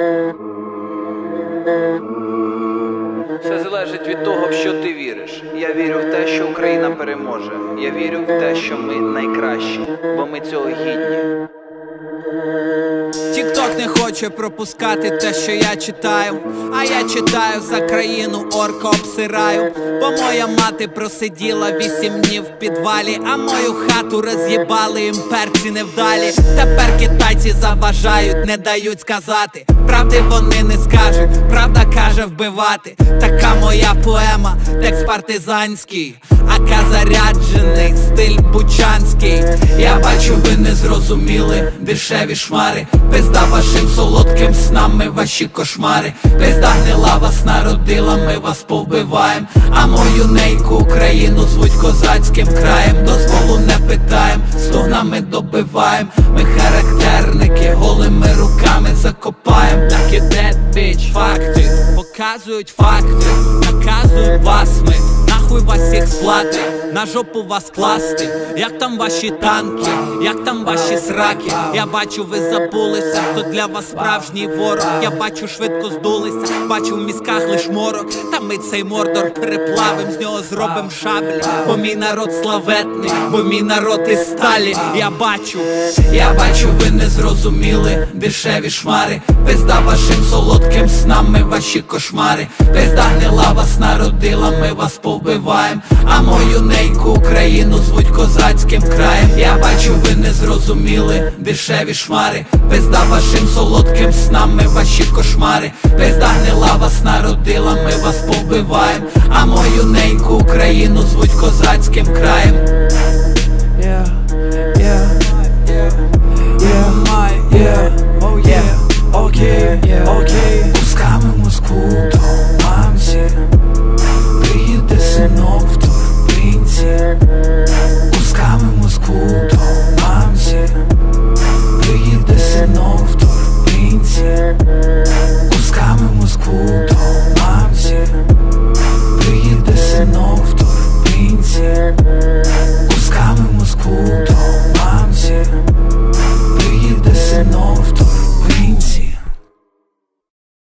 Все залежить від того, в що ти віриш. Я вірю в те, що Україна переможе. Я вірю в те, що ми найкращі, бо ми цього гідні. Тік-ток не хоче пропускати те, що я читаю, а я читаю за країну, орка обсираю. Бо моя мати просиділа 8 днів в підвалі, а мою хату роз'їбали імперці невдалі. Тепер китайці заважають, не дають сказати. Правди вони не скажуть, правда каже вбивати. Така моя поема, текст партизанський, ака заряджений, стиль бучанський. Я бачу, ви не зрозуміли дешеві шмари. Пизда вашим солодким снам, ми ваші кошмари. Пизда гнила вас народила, ми вас повбиваєм. А мою неньку Україну звуть козацьким краєм. Дозволу не питаєм, стогнами добиваєм. Ми характерники, голими руками закопаєм. Так і dead bitch, факти показують факти, наказують вас ми. Нахуй вас всіх слати, на жопу вас класти. Як там ваші танки, як там ваші сраки? Я бачу, ви забулися, хто для вас справжній ворог. Я бачу, швидко здулися, бачу в мізках лиш морок. Та ми цей мордор переплавим, з нього зробим шаблі. Бо мій народ славетний, бо мій народ із сталі. Я бачу, ви не зрозуміли дешеві шмари. Пизда вашим солодким снам, ми ваші кошмари. Пизда гнила вас народила, ми вас повбиваєм. А мою неньку Україну звуть козацьким краєм. Я бачу, ви не зрозуміли дешеві шмари. Пизда вашим солодким снам, ми ваші кошмари. Пизда гнила вас народила, ми вас повбиваєм. А мою неньку Україну звуть козацьким краєм. Кусками Москву до мамці, приїде синок в торбинці. Кусками Москву до мамці, приїде синок в торбинці.